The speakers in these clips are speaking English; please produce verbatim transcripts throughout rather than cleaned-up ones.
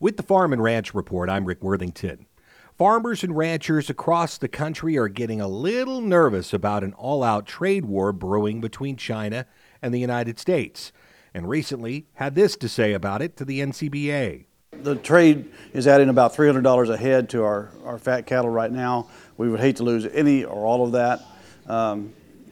With the Farm and Ranch Report, I'm Rick Worthington. Farmers and ranchers across the country are getting a little nervous about an all-out trade war brewing between China and the United States, and recently had this to say about it to the N C B A. The trade is adding about three hundred dollars a head to our, our fat cattle right now. We would hate to lose any or all of that. Um,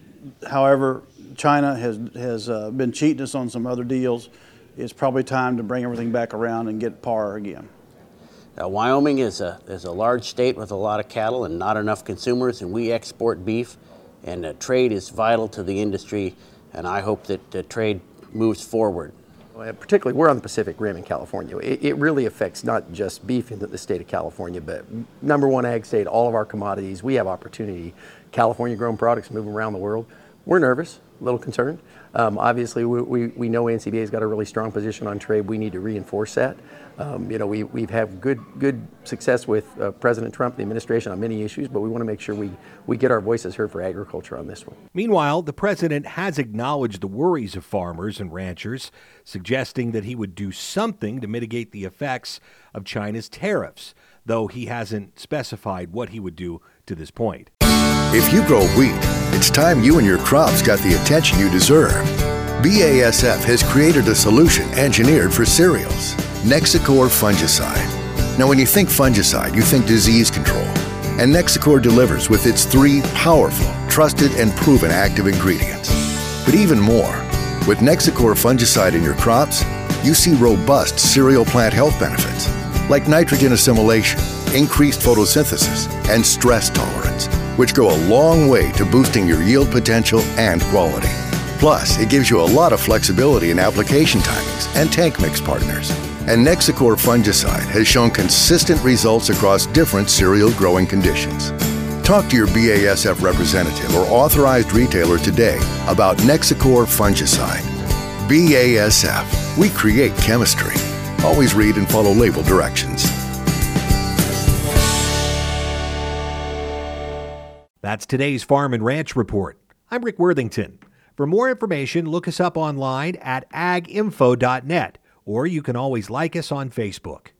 however, China has, has uh, been cheating us on some other deals. It's probably time to bring everything back around and get par again. Now, Wyoming is a, is a large state with a lot of cattle and not enough consumers, and we export beef, and uh, trade is vital to the industry, and I hope that uh, trade moves forward. Particularly, we're on the Pacific Rim in California. It, it really affects not just beef in the state of California, but number one ag state, all of our commodities. We have opportunity. California grown products moving around the world. We're nervous, a little concerned. Um, obviously, we, we, we know N C B A's got a really strong position on trade. We need to reinforce that. Um, you know, we, we've had good good success with uh, President Trump, the administration, on many issues, but we want to make sure we, we get our voices heard for agriculture on this one. Meanwhile, the president has acknowledged the worries of farmers and ranchers, suggesting that he would do something to mitigate the effects of China's tariffs, though he hasn't specified what he would do to this point. If you grow wheat, it's time you and your crops got the attention you deserve. B A S F has created a solution engineered for cereals, Nexicor fungicide. Now, when you think fungicide, you think disease control. And Nexicor delivers with its three powerful, trusted, and proven active ingredients. But even more, with Nexicor fungicide in your crops, you see robust cereal plant health benefits, like nitrogen assimilation, increased photosynthesis, and stress tolerance, which go a long way to boosting your yield potential and quality. Plus, it gives you a lot of flexibility in application timings and tank mix partners. And Nexicor fungicide has shown consistent results across different cereal growing conditions. Talk to your B A S F representative or authorized retailer today about Nexicor fungicide. B A S F, we create chemistry. Always read and follow label directions. That's today's Farm and Ranch Report. I'm Rick Worthington. For more information, look us up online at ag info dot net, or you can always like us on Facebook.